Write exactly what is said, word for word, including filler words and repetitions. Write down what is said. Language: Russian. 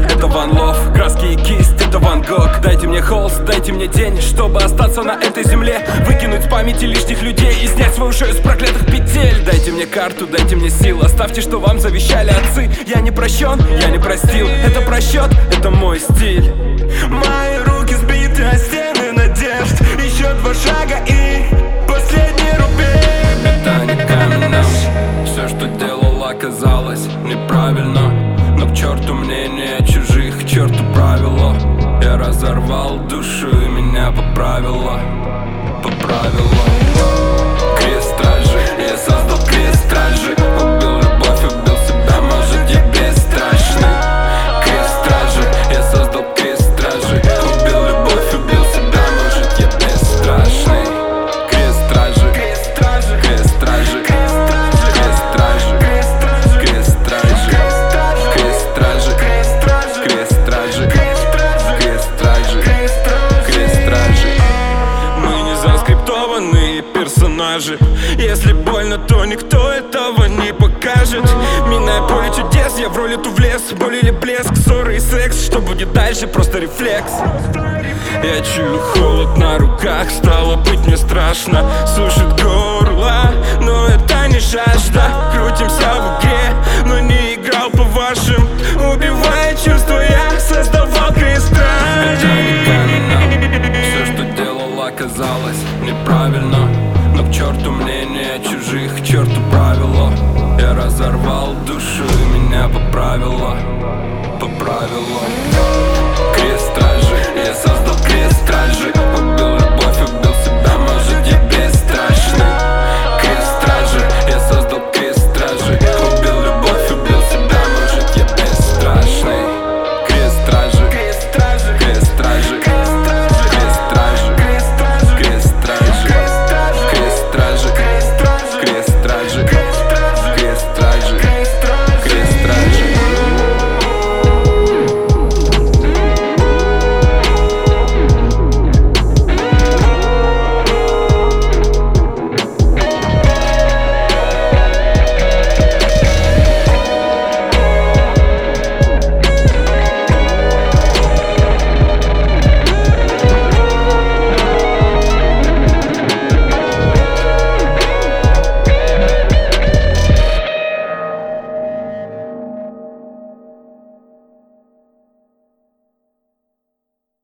это Ван Лов. Краски и кисть, это Ван Гог. Дайте мне холст, дайте мне день, чтобы остаться на этой земле, выкинуть с памяти лишних людей и снять свою шею с проклятых петель. Дайте мне карту, дайте мне сил, оставьте, что вам завещали отцы. Я не прощен, я не простил, это просчет, это мой стиль. Мои руки сбиты о стены надежд, еще два шага и последний рубеж. Это не каменным, все, что делал, оказалось неправильно. Но к черту мнение чужих, к черту правила. Я разорвал душу и меня поправило, поправило. Крест стражи, я создал крест стражи. Убил любовь, убил себя, может я бесстрашный. Крест стражи, я создал крест стражи. Убил любовь, убил себя, может я бесстрашный. Крест стражи, крест стражи, крест стражи, крест стражи, крест стражи, крест стражи, крест стражи, крест стражи, крест стражи, крест стражи, крест стражи. Мы не заскриптованные персонажи. Если больно, то никто этого не покажет. Миная поле чудес, я в роли ту влез. Боль или блеск, ссоры и секс. Что будет дальше, просто рефлекс. Я чую холод на руках, стало быть мне страшно. Сушит горло, но это не жажда. Крутимся в игре, но не играл по вашим. Убивая чувства, я создавал крест Это не стражи. каменно, все, что делал, оказалось неправильно. Но к черту мнение чужих, к черту правила. Я разорвал душу и меня поправило, поправило. Крест стражи, я создал крест стражи.